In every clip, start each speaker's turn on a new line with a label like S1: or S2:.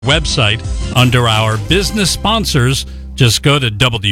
S1: website under our business sponsors. Just go to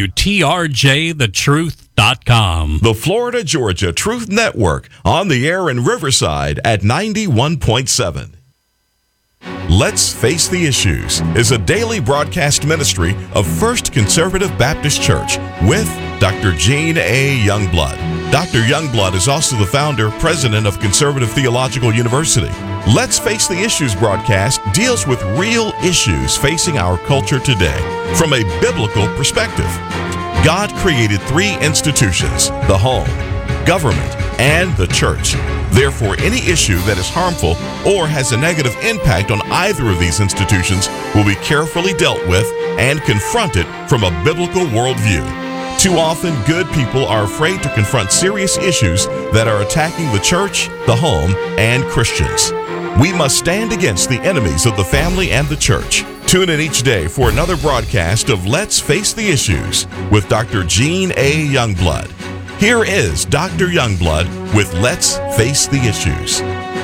S1: WTRJTheTruth.com.
S2: The Florida Georgia Truth Network, on the air in Riverside at 91.7. Let's Face the Issues is a daily broadcast ministry of First Conservative Baptist Church with Dr. Gene A. Youngblood. Dr. Youngblood is also the founder, president of Conservative Theological University. Let's Face the Issues broadcast deals with real issues facing our culture today from a biblical perspective. God created three institutions: the home, government, and the church. Therefore, any issue that is harmful or has a negative impact on either of these institutions will be carefully dealt with and confronted from a biblical worldview. Too often, good people are afraid to confront serious issues that are attacking the church, the home, and Christians. We must stand against the enemies of the family and the church. Tune in each day for another broadcast of Let's Face the Issues with Dr. Gene A. Youngblood. Here is Dr. Youngblood with Let's Face the Issues.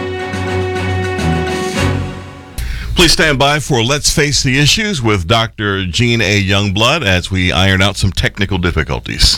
S2: Please stand by for Let's Face the Issues with Dr. Gene A. Youngblood as we iron out some technical difficulties.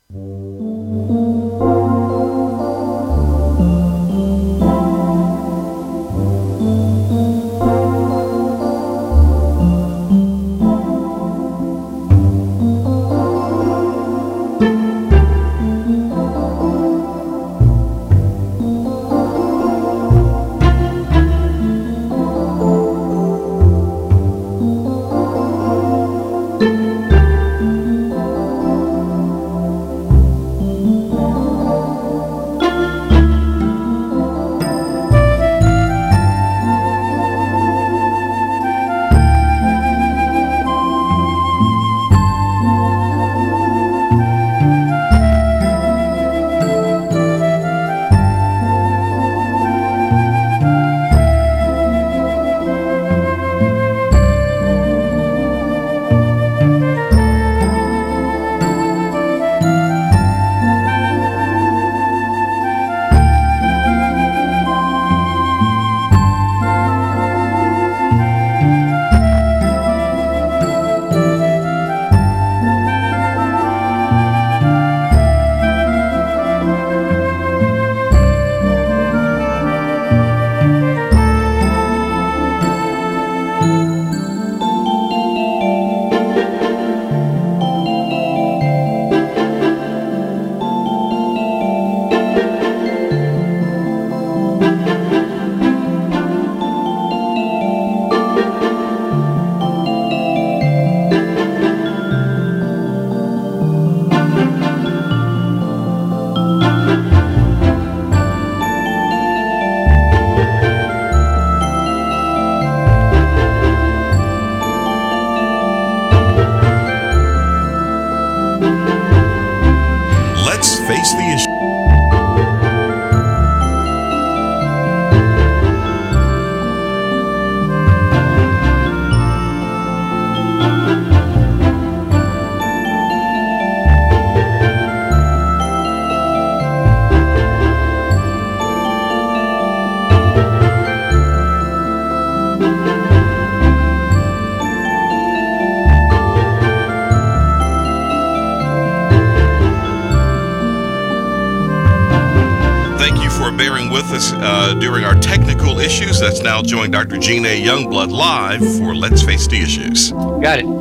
S2: During our technical issues. That's now joined Dr. Gene A. Youngblood live for Let's Face the Issues.
S3: Got it.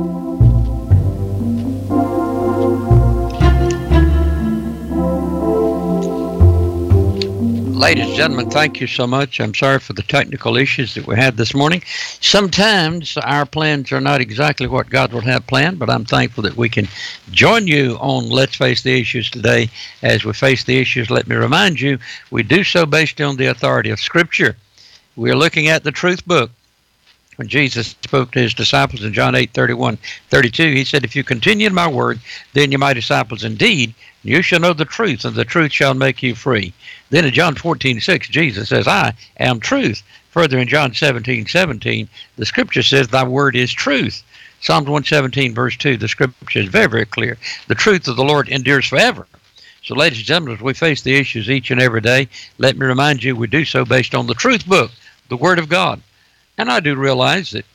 S3: Ladies and gentlemen, thank you so much. I'm sorry for the technical issues that we had this morning. Sometimes our plans are not exactly what God would have planned, but I'm thankful that we can join you on Let's Face the Issues today. As we face the issues, let me remind you, we do so based on the authority of Scripture. We're looking at the Truth Book. When Jesus spoke to his disciples in John 8:31-32, he said, "If you continue in my word, then you're my disciples indeed. You shall know the truth, and the truth shall make you free." Then in John 14:6, Jesus says, "I am truth." Further in John 17:17, the Scripture says, "Thy word is truth." Psalms 117, verse 2, the Scripture is very, very clear. The truth of the Lord endures forever. So, ladies and gentlemen, as we face the issues each and every day, let me remind you, we do so based on the Truth Book, the Word of God. And I do realize that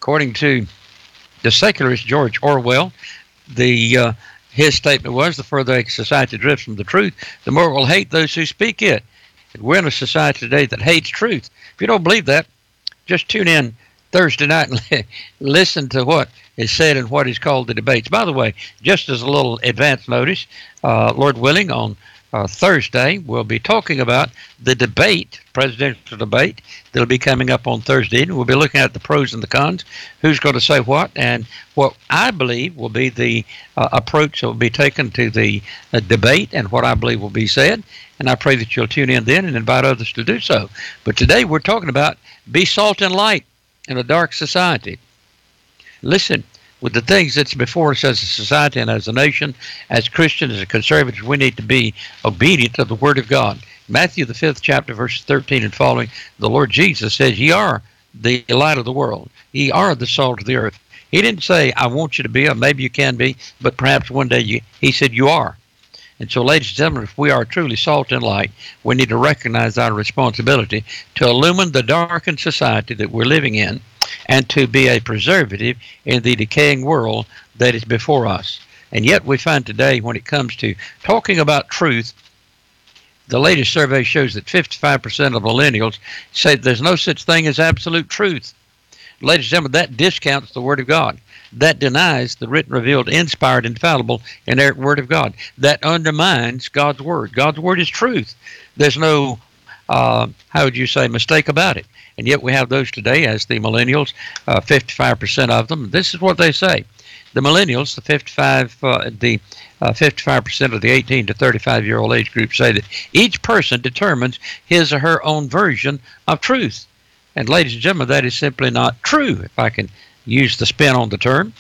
S3: According to the secularist George Orwell, his statement was, the further a society drifts from the truth, the more it will hate those who speak it. And we're in a society today that hates truth. If you don't believe that, just tune in Thursday night and listen to what is said in what is called the debates. By the way, just as a little advance notice, Lord willing, on Thursday, we'll be talking about the debate, presidential debate, that'll be coming up on Thursday. And we'll be looking at the pros and the cons, who's going to say what, and what I believe will be the approach that will be taken to the debate and what I believe will be said. And I pray that you'll tune in then and invite others to do so. But today we're talking about be salt and light in a dark society. Listen, with the things that's before us as a society and as a nation, as Christians, as conservatives, we need to be obedient to the Word of God. Matthew, the 5th chapter, verses 13 and following, the Lord Jesus says, ye are the light of the world. Ye are the salt of the earth. He didn't say, I want you to be, or maybe you can be, but perhaps one day he said you are. And so, ladies and gentlemen, if we are truly salt and light, we need to recognize our responsibility to illumine the darkened society that we're living in and to be a preservative in the decaying world that is before us. And yet we find today, when it comes to talking about truth, the latest survey shows that 55% of millennials say there's no such thing as absolute truth. Ladies and gentlemen, that discounts the Word of God. That denies the written, revealed, inspired, infallible, inerrant Word of God. That undermines God's Word. God's Word is truth. There's no, mistake about it. And yet we have those today as the millennials, 55% of them. This is what they say. The millennials, the 55% of the 18 to 35-year-old age group say that each person determines his or her own version of truth. And ladies and gentlemen, that is simply not true, if I can use the spin on the term.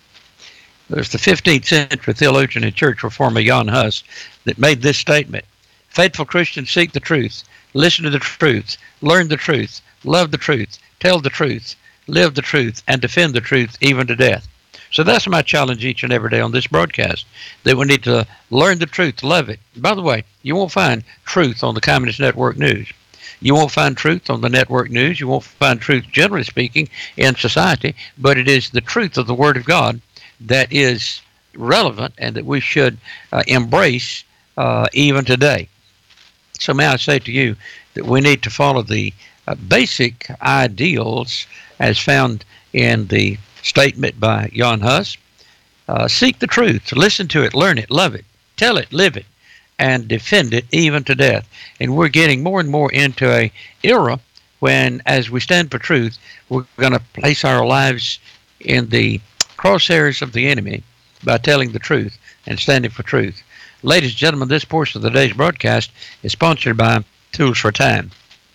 S3: There's the 15th century theologian and church reformer Jan Hus that made this statement: faithful Christians seek the truth, listen to the truth, learn the truth, love the truth, tell the truth, live the truth, and defend the truth even to death. So that's my challenge each and every day on this broadcast, that we need to learn the truth, love it. By the way, you won't find truth on the Communist Network News. You won't find truth on the network news. You won't find truth, generally speaking, in society, but it is the truth of the Word of God that is relevant and that we should embrace even today. So may I say to you that we need to follow the basic ideals as found in the statement by Jan Hus. Seek the truth, listen to it, learn it, love it, tell it, live it, and defend it even to death. And we're getting more and more into a era when, as we stand for truth, we're going to place our lives in the crosshairs of the enemy by telling the truth and standing for truth. Ladies and gentlemen, this portion of the day's broadcast is sponsored by Tools for Time.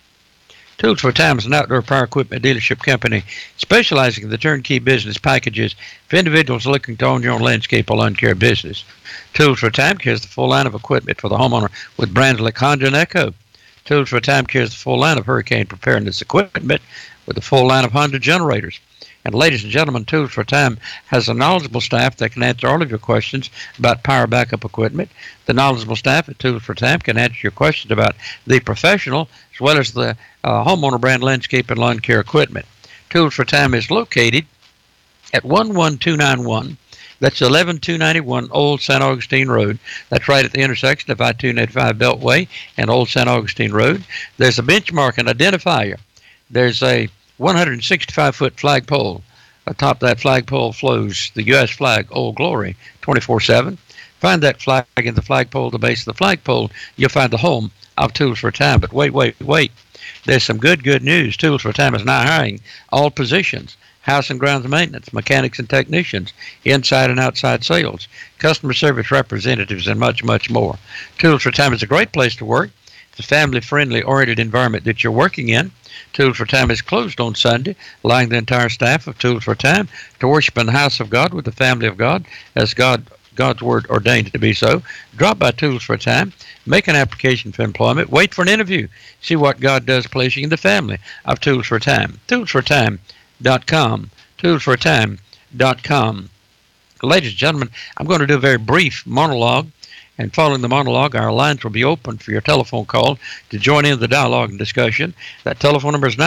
S3: Tools for Time is an outdoor power equipment dealership company specializing in the turnkey business packages for individuals looking to own your own landscape or lawn care business. Tools for Time carries the full line of equipment for the homeowner with brands like Honda and Echo. Tools for Time carries the full line of hurricane preparedness equipment with the full line of Honda generators. And ladies and gentlemen, Tools for Time has a knowledgeable staff that can answer all of your questions about power backup equipment. The knowledgeable staff at Tools for Time can answer your questions about the professional as well as the homeowner brand landscape and lawn care equipment. Tools for Time is located at 11291. That's 11291 Old St. Augustine Road. That's right at the intersection of I-285 Beltway and Old St. Augustine Road. There's a benchmark and identifier. There's a 165-foot flagpole. Atop that flagpole flows the U.S. flag, Old Glory, 24/7. Find that flag in the flagpole, the base of the flagpole. You'll find the home of Tools for Time. But wait. There's some good news. Tools for Time is now hiring all positions: house and grounds maintenance, mechanics and technicians, inside and outside sales, customer service representatives, and much more. Tools for Time is a great place to work. It's a family-friendly, oriented environment that you're working in. Tools for Time is closed on Sunday, allowing the entire staff of Tools for Time to worship in the house of God with the family of God as God's Word ordained it to be so. Drop by Tools for Time, make an application for employment, wait for an interview, see what God does placing in the family of Tools for Time. ToolsForTime.com. ToolsForTime.com. Ladies and gentlemen, I'm going to do a very brief monologue And following the monologue, our lines will be open for your telephone call to join in the dialogue and discussion. That telephone number is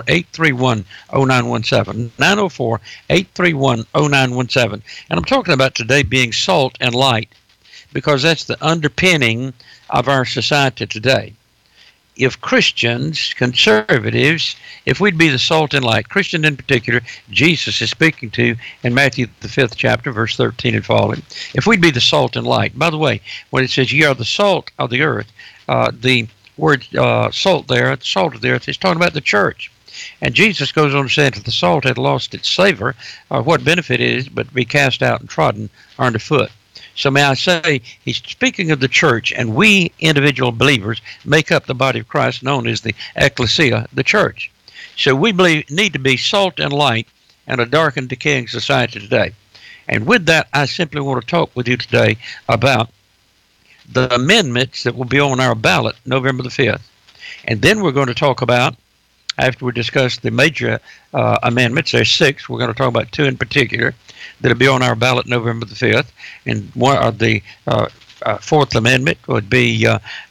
S3: 904-831-0917, 904-831-0917. And I'm talking about today being salt and light, because that's the underpinning of our society today. If Christians, conservatives, if we'd be the salt and light, Christian in particular, Jesus is speaking to in Matthew the 5th chapter, verse 13 and following. If we'd be the salt and light, by the way, when it says ye are the salt of the earth, the word salt there, the salt of the earth, is talking about the church. And Jesus goes on to say, if the salt had lost its savor, what benefit it is but to be cast out and trodden underfoot. So may I say, he's speaking of the church, and we individual believers make up the body of Christ, known as the ecclesia, the church. So we need to be salt and light in a dark and decaying society today. And with that, I simply want to talk with you today about the amendments that will be on our ballot November the 5th. And then we're going to talk about, after we discuss the major amendments, there's 6, we're going to talk about 2 in particular that'll be on our ballot November the 5th. And one of the 4th Amendment would be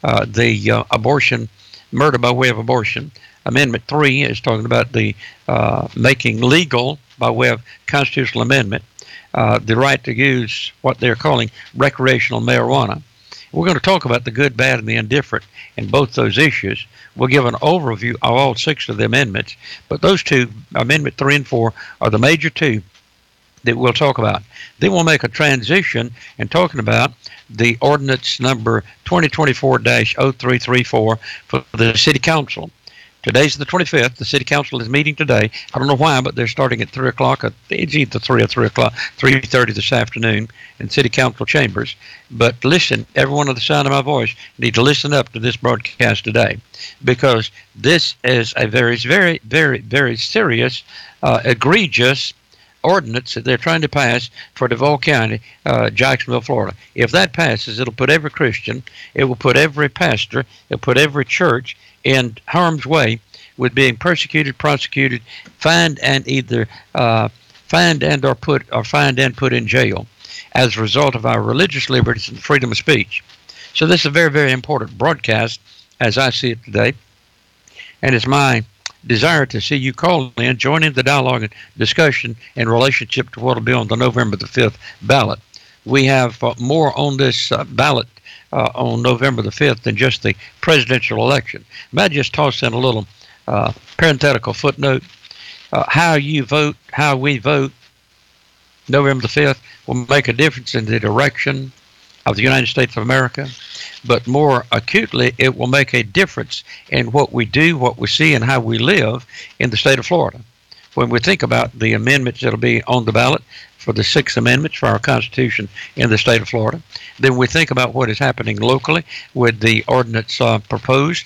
S3: the abortion, murder by way of abortion. Amendment 3 is talking about the making legal by way of constitutional amendment the right to use what they're calling recreational marijuana. We're going to talk about the good, bad, and the indifferent in both those issues. We'll give an overview of all 6 of the amendments, but those 2, Amendment 3 and 4, are the major 2 that we'll talk about. Then we'll make a transition in talking about the ordinance number 2024-0334 for the City Council. Today's the 25th. The City Council is meeting today. I don't know why, but they're starting at 3 o'clock. It's either 3 or 3 o'clock, 3:30 this afternoon in City Council chambers. But listen, everyone of the sound of my voice need to listen up to this broadcast today, because this is a very, very, very, very serious, egregious ordinance that they're trying to pass for Duval County, Jacksonville, Florida. If that passes, it'll put every Christian, it will put every pastor, it'll put every church in harm's way with being persecuted, prosecuted, fined, and either fined and put in jail as a result of our religious liberties and freedom of speech. So this is a very, very important broadcast as I see it today, and it's my desire to see you call in, join in the dialogue and discussion in relationship to what will be on the November the 5th ballot. We have more on this ballot on November the 5th than just the presidential election. May I just toss in a little parenthetical footnote? How you vote, how we vote November the 5th will make a difference in the direction of the United States of America, but more acutely, it will make a difference in what we do, what we see, and how we live in the state of Florida. When we think about the amendments that will be on the ballot for the 6 amendments for our Constitution in the state of Florida, then we think about what is happening locally with the ordinance proposed,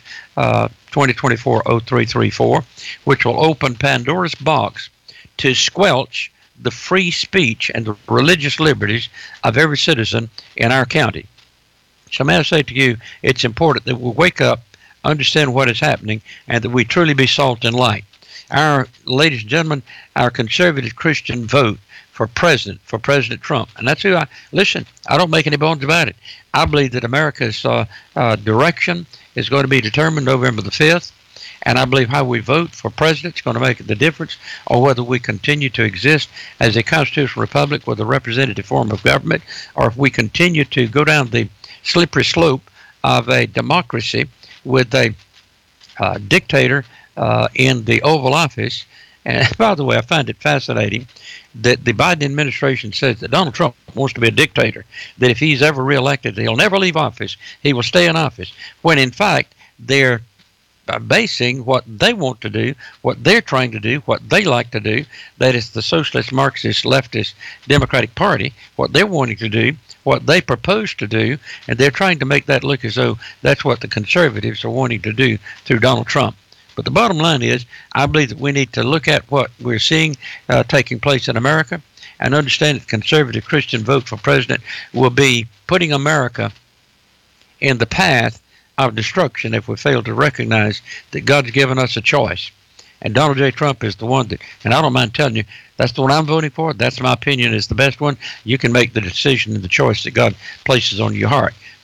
S3: 2024-0334, which will open Pandora's box to squelch the free speech and the religious liberties of every citizen in our county. So may I say to you, it's important that we wake up, understand what is happening, and that we truly be salt and light. Ladies and gentlemen, our conservative Christian vote for President Trump, and that's who I don't make any bones about it. I believe that America's direction is going to be determined November the 5th. And I believe how we vote for president is going to make the difference, or whether we continue to exist as a constitutional republic with a representative form of government, or if we continue to go down the slippery slope of a democracy with a dictator in the Oval Office. And by the way, I find it fascinating that the Biden administration says that Donald Trump wants to be a dictator, that if he's ever reelected, he'll never leave office, he will stay in office, when in fact they're basing what they want to do, what they're trying to do, what they like to do, that is the socialist, Marxist, leftist, Democratic Party, what they're wanting to do, what they propose to do, and they're trying to make that look as though that's what the conservatives are wanting to do through Donald Trump. But the bottom line is, I believe that we need to look at what we're seeing taking place in America and understand that conservative Christian vote for president will be putting America in the path of destruction if we fail to recognize that God's given us a choice. And Donald J. Trump is the one that, and I don't mind telling you, that's the one I'm voting for. That's my opinion is the best one. You can make the decision and the choice that God places on your heart.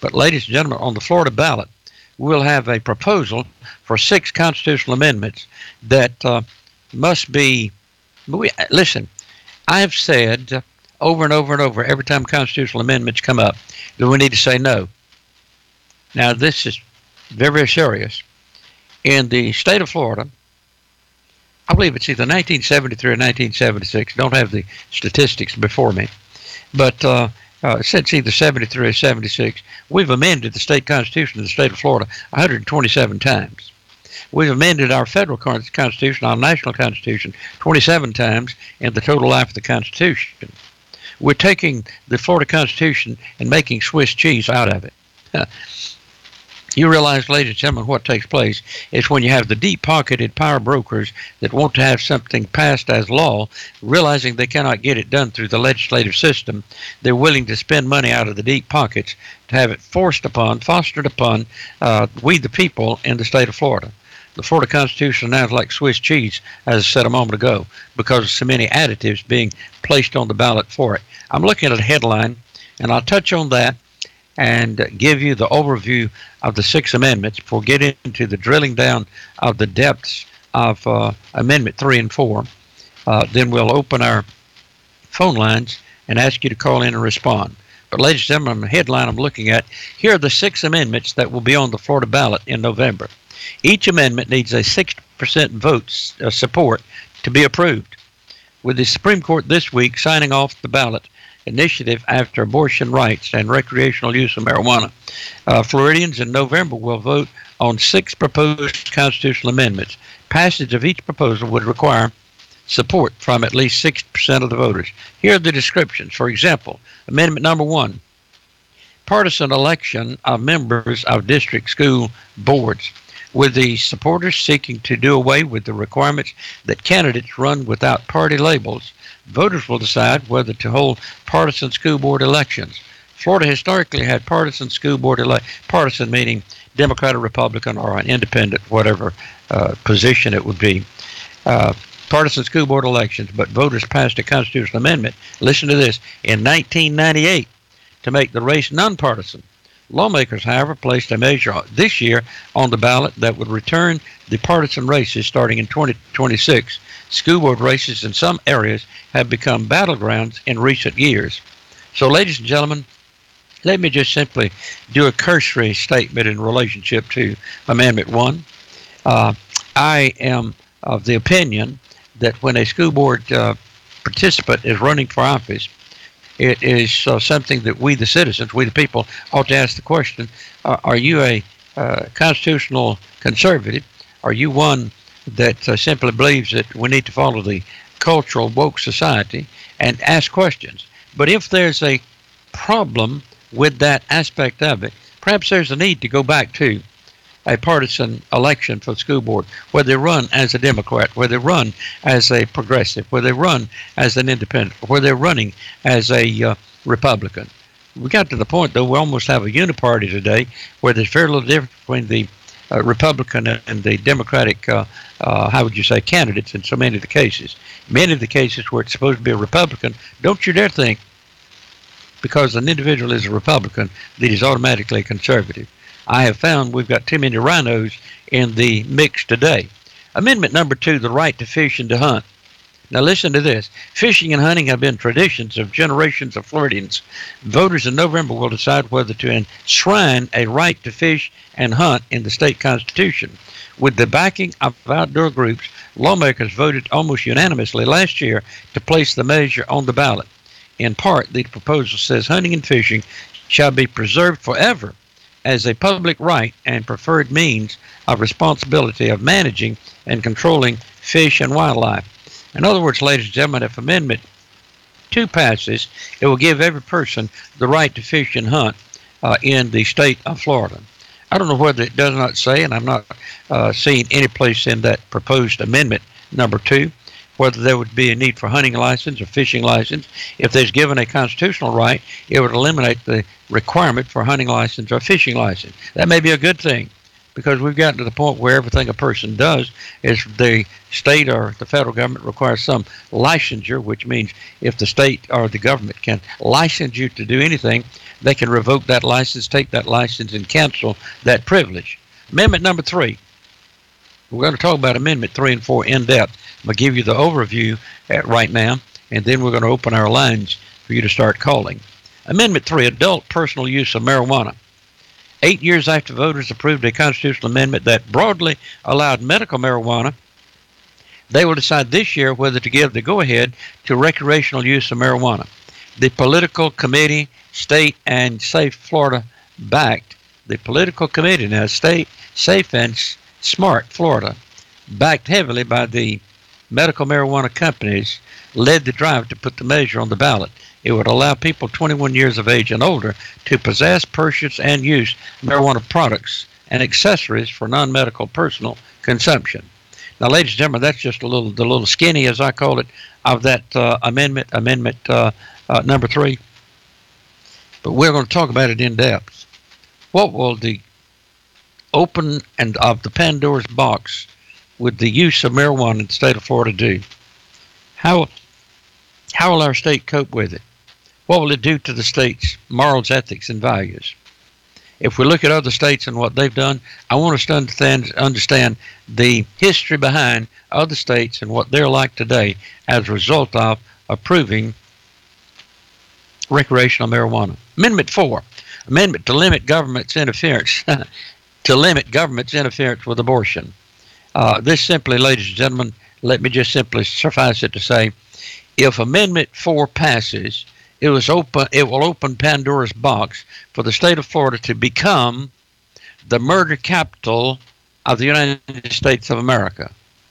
S3: But, ladies and gentlemen, on the Florida ballot, we'll have a proposal for 6 constitutional amendments that must be. Listen, I have said over and over and over every time constitutional amendments come up that we need to say no. Now, this is very, very serious. In the state of Florida, I believe it's either 1973 or 1976. Don't have the statistics before me. But since either 73 or 76, we've amended the state constitution of the state of Florida 127 times. We've amended our federal constitution, our national constitution, 27 times in the total life of the Constitution. We're taking the Florida Constitution and making Swiss cheese out of it. You realize, ladies and gentlemen, what takes place is when you have the deep-pocketed power brokers that want to have something passed as law, realizing they cannot get it done through the legislative system, they're willing to spend money out of the deep pockets to have it fostered upon we the people in the state of Florida. The Florida Constitution now is like Swiss cheese, as I said a moment ago, because of so many additives being placed on the ballot for it. I'm looking at a headline, and I'll touch on that and give you the overview of the 6 amendments before getting into the drilling down of the depths of Amendment 3 and 4. Then we'll open our phone lines and ask you to call in and respond. But, ladies and gentlemen, the headline I'm looking at, here are the 6 amendments that will be on the Florida ballot in November. Each amendment needs a 60% vote support to be approved, with the Supreme Court this week signing off the ballot initiative after abortion rights and recreational use of marijuana. Floridians in November will vote on 6 proposed constitutional amendments. Passage of each proposal would require support from at least 60% of the voters. Here are the descriptions. For example, Amendment number 1, partisan election of members of district school boards, with the supporters seeking to do away with the requirements that candidates run without party labels. Voters will decide whether to hold partisan school board elections. Florida historically had partisan school board partisan meaning Democrat or Republican or an independent, whatever position it would be. Partisan school board elections, but voters passed a constitutional amendment, listen to this, in 1998 to make the race nonpartisan. Lawmakers, however, placed a measure this year on the ballot that would return the partisan races starting in 2026. School board races in some areas have become battlegrounds in recent years. So, ladies and gentlemen, let me just simply do a cursory statement in relationship to Amendment 1. I am of the opinion that when a school board participant is running for office, it is something that we, the citizens, we, the people, ought to ask the question, are you a constitutional conservative? Are you one that simply believes that we need to follow the cultural woke society and ask questions? But if there's a problem with that aspect of it, perhaps there's a need to go back to a partisan election for the school board, where they run as a Democrat, where they run as a progressive, where they run as an independent, where they're running as a Republican. We got to the point, though, we almost have a uniparty today where there's very little difference between the Republican and the Democratic, how would you say, candidates in so many of the cases. Many of the cases where it's supposed to be a Republican, don't you dare think, because an individual is a Republican, that he's automatically a conservative. I have found we've got too many rhinos in the mix today. Amendment number 2, the right to fish and to hunt. Now listen to this. Fishing and hunting have been traditions of generations of Floridians. Voters in November will decide whether to enshrine a right to fish and hunt in the state constitution. With the backing of outdoor groups, lawmakers voted almost unanimously last year to place the measure on the ballot. In part, the proposal says hunting and fishing shall be preserved forever as a public right and preferred means of responsibility of managing and controlling fish and wildlife. In other words, ladies and gentlemen, if Amendment 2 passes, it will give every person the right to fish and hunt in the state of Florida. I don't know whether it does not say, and I'm not seeing any place in that proposed amendment number 2, whether there would be a need for hunting license or fishing license. If there's given a constitutional right, it would eliminate the requirement for hunting license or fishing license. That may be a good thing. because we've gotten to the point where everything a person does is the state or the federal government requires some licensure, which means if the state or the government can license you to do anything, they can revoke that license, take that license, and cancel that privilege. Amendment number 3. We're going to talk about Amendment 3 and 4 in depth. I'm going to give you the overview right now, and then we're going to open our lines for you to start calling. Amendment 3, adult personal use of marijuana. 8 years after voters approved a constitutional amendment that broadly allowed medical marijuana, they will decide this year whether to give the go-ahead to recreational use of marijuana. The political committee, State and Safe Florida backed. The political committee, now State, Safe and Smart Florida, backed heavily by the medical marijuana companies, led the drive to put the measure on the ballot. It would allow people 21 years of age and older to possess, purchase, and use marijuana products and accessories for non-medical personal consumption. Now, ladies and gentlemen, that's just the little skinny, as I call it, of that amendment number 3. But we're going to talk about it in depth. What will the open and of the Pandora's box with the use of marijuana in the state of Florida do? How will our state cope with it? What will it do to the state's morals, ethics, and values? If we look at other states and what they've done, I want us to understand the history behind other states and what they're like today as a result of approving recreational marijuana. Amendment 4, amendment to limit government's interference, to limit government's interference with abortion. This simply, ladies and gentlemen, let me just simply suffice it to say, if Amendment 4 passes, it will open Pandora's box for the state of Florida to become the murder capital of the United States of America.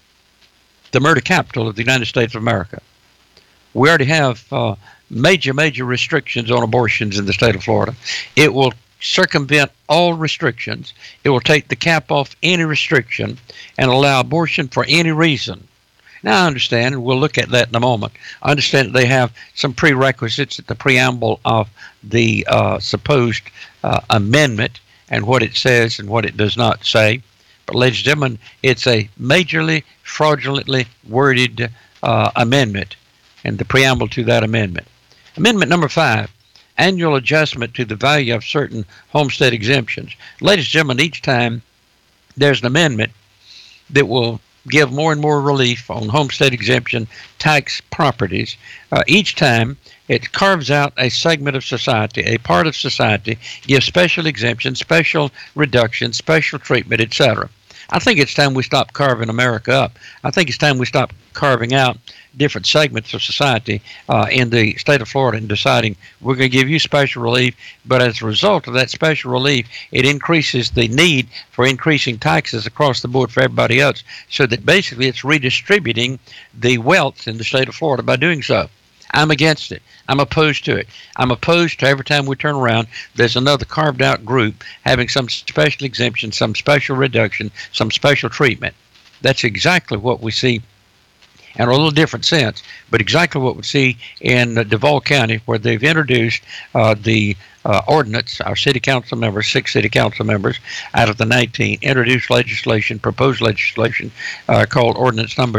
S3: The murder capital of the United States of America. We already have major restrictions on abortions in the state of Florida. It will circumvent all restrictions. It will take the cap off any restriction and allow abortion for any reason. Now, I understand, and we'll look at that in a moment. I understand that they have some prerequisites at the preamble of the supposed amendment and what it says and what it does not say. But, ladies and gentlemen, it's a majorly fraudulently worded amendment and the preamble to that amendment. Amendment number 5, annual adjustment to the value of certain homestead exemptions. Ladies and gentlemen, each time there's an amendment that will give more and more relief on homestead exemption tax properties, each time it carves out a segment of society, a part of society, gives special exemptions, special reductions, special treatment, etc. I think it's time we stop carving America up. I think it's time we stop carving out different segments of society in the state of Florida and deciding we're going to give you special relief, but as a result of that special relief, it increases the need for increasing taxes across the board for everybody else, so that basically it's redistributing the wealth in the state of Florida by doing so. I'm against it. I'm opposed to it. I'm opposed to every time we turn around, there's another carved out group having some special exemption, some special reduction, some special treatment. That's exactly what we see in a little different sense, but exactly what we see in Duval County, where they've introduced the ordinance. Our city council members, 6 city council members out of the 19, introduced legislation, proposed legislation called ordinance number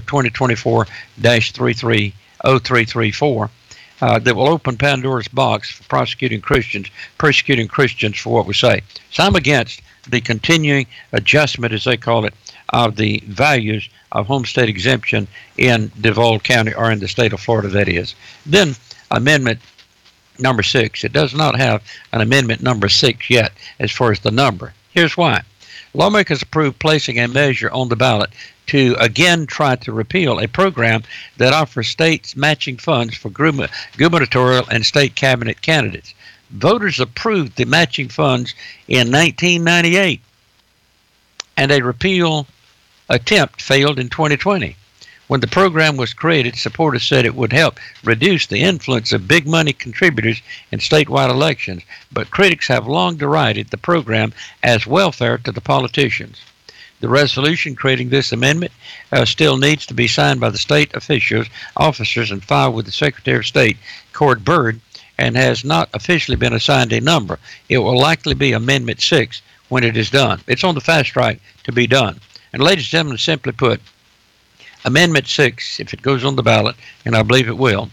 S3: 2024-0334 that will open Pandora's box for persecuting Christians for what we say. So I'm against the continuing adjustment, as they call it, of the values of homestead exemption in Duval County, or in the state of Florida, that is. Then amendment number 6. It does not have an amendment number 6 yet as far as the number. Here's why. Lawmakers approved placing a measure on the ballot to again try to repeal a program that offers states matching funds for gubernatorial and state cabinet candidates. Voters approved the matching funds in 1998, and a repeal attempt failed in 2020. When the program was created, supporters said it would help reduce the influence of big money contributors in statewide elections, but critics have long derided the program as welfare to the politicians. The resolution creating this amendment still needs to be signed by the state officers and filed with the Secretary of State, Cord Byrd, and has not officially been assigned a number. It will likely be Amendment 6 when it is done. It's on the fast track to be done. And ladies and gentlemen, simply put, Amendment 6, if it goes on the ballot, and I believe it will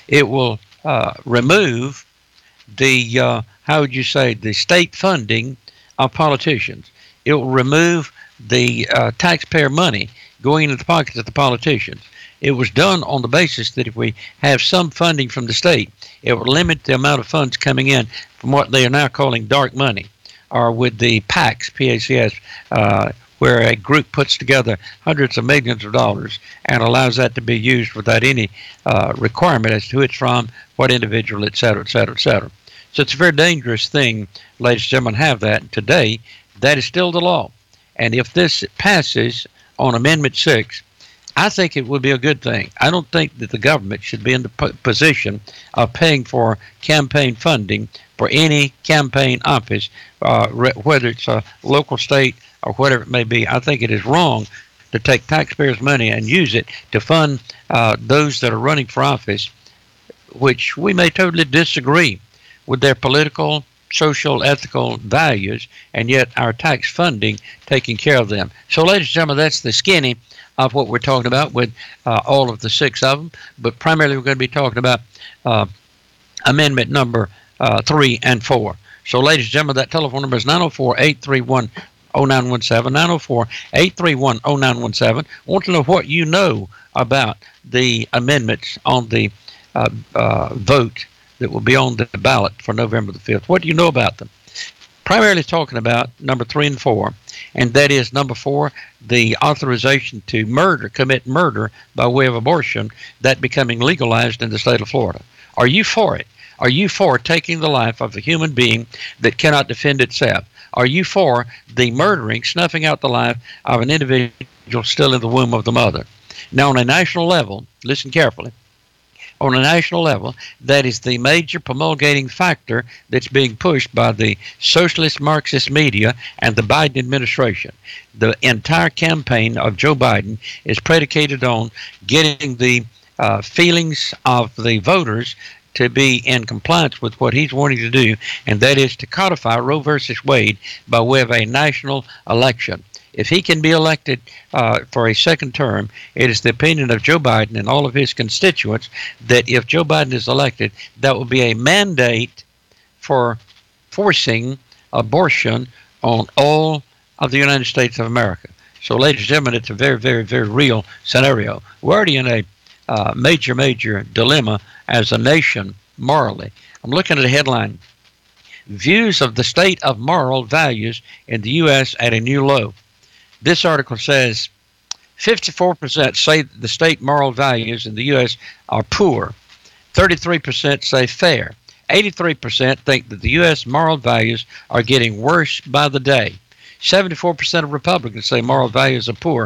S3: remove the, how would you say, the state funding of politicians. It will remove the taxpayer money going into the pockets of the politicians. It was done on the basis that if we have some funding from the state, it will limit the amount of funds coming in from what they are now calling dark money, or with the PACs, PACS, where a group puts together hundreds of millions of dollars and allows that to be used without any requirement as to who it's from, what individual, et cetera, et cetera, et cetera. So it's a very dangerous thing, ladies and gentlemen, have that. Today, that is still the law. And if this passes on Amendment 6, I think it would be a good thing. I don't think that the government should be in the position of paying for campaign funding for any campaign office, whether it's a local, state, or whatever it may be. I think it is wrong to take taxpayers' money and use it to fund those that are running for office, which we may totally disagree with their political, social, ethical values, and yet our tax funding taking care of them. So, ladies and gentlemen, that's the skinny of what we're talking about with all of the 6 of them. But primarily we're going to be talking about amendment number 3 and 4. So, ladies and gentlemen, that telephone number is 904-831-0917, 904-831-0917. I want to know what you know about the amendments on the vote that will be on the ballot for November the 5th. What do you know about them? Primarily talking about number 3 and 4, and that is number 4, the authorization to commit murder by way of abortion, that becoming legalized in the state of Florida. Are you for it? Are you for taking the life of a human being that cannot defend itself? Are you for the murdering, snuffing out the life of an individual still in the womb of the mother? Now, on a national level, listen carefully, on a national level, that is the major promulgating factor that's being pushed by the socialist Marxist media and the Biden administration. The entire campaign of Joe Biden is predicated on getting the feelings of the voters to be in compliance with what he's wanting to do, and that is to codify Roe versus Wade by way of a national election. If he can be elected for a second term, it is the opinion of Joe Biden and all of his constituents that if Joe Biden is elected, that will be a mandate for forcing abortion on all of the United States of America. So, ladies and gentlemen, it's a very, very, very real scenario. We're already in a major, major dilemma as a nation morally. I'm looking at a headline, Views of the State of Moral Values in the U.S. at a New Low. This article says 54% say the state moral values in the U.S. are poor. 33% say fair. 83% think that the U.S. moral values are getting worse by the day. 74% of Republicans say moral values are poor.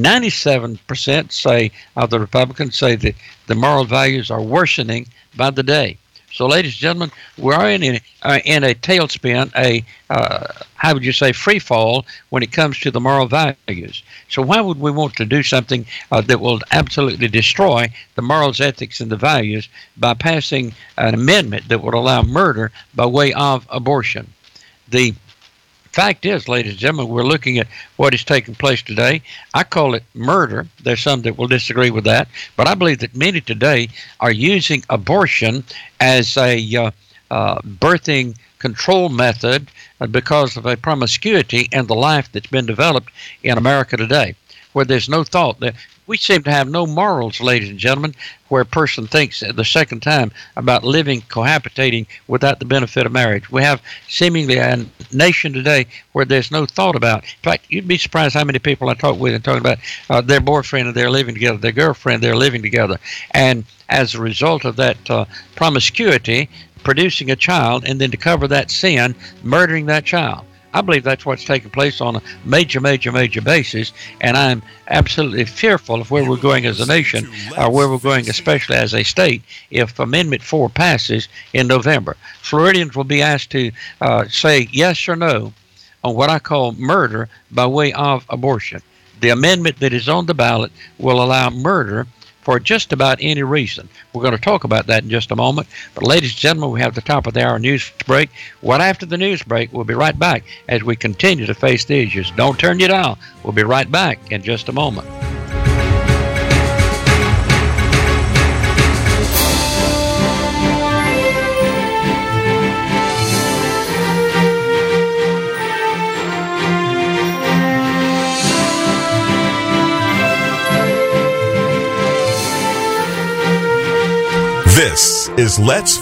S3: 97% say of the Republicans say that the moral values are worsening by the day. So, ladies and gentlemen, we are in a tailspin, how would you say, free fall when it comes to the moral values. So why would we want to do something that will absolutely destroy the morals, ethics, and the values by passing an amendment that would allow murder by way of abortion? The fact is, ladies and gentlemen, we're looking at what is taking place today. I call it murder. There's some that will disagree with that, but I believe that many today are using abortion as a birthing control method because of a promiscuity and the life that's been developed in America today, where there's no thought. We seem to have no morals, ladies and gentlemen, where a person thinks the second time about living, cohabitating without the benefit of marriage. We have seemingly a nation today where there's no thought about. In fact, you'd be surprised how many people I talk with and talking about their boyfriend and they're living together, their girlfriend, they're living together. And as a result of that promiscuity, producing a child, and then to cover that sin, murdering that child. I believe that's what's taking place on a major, major, major basis, and I'm absolutely fearful of where we're going as a nation, or where we're going especially as a state, if Amendment 4 passes in November. Floridians will be asked to say yes or no on what I call murder by way of abortion. The amendment that is on the ballot will allow murder for just about any reason. We're going to talk about that in just a moment. But ladies and gentlemen, we have the top of the hour news break. Right after the news break, we'll be right back as we continue to face the issues. Don't turn your dial. We'll be right back in just a moment.
S2: This is Let's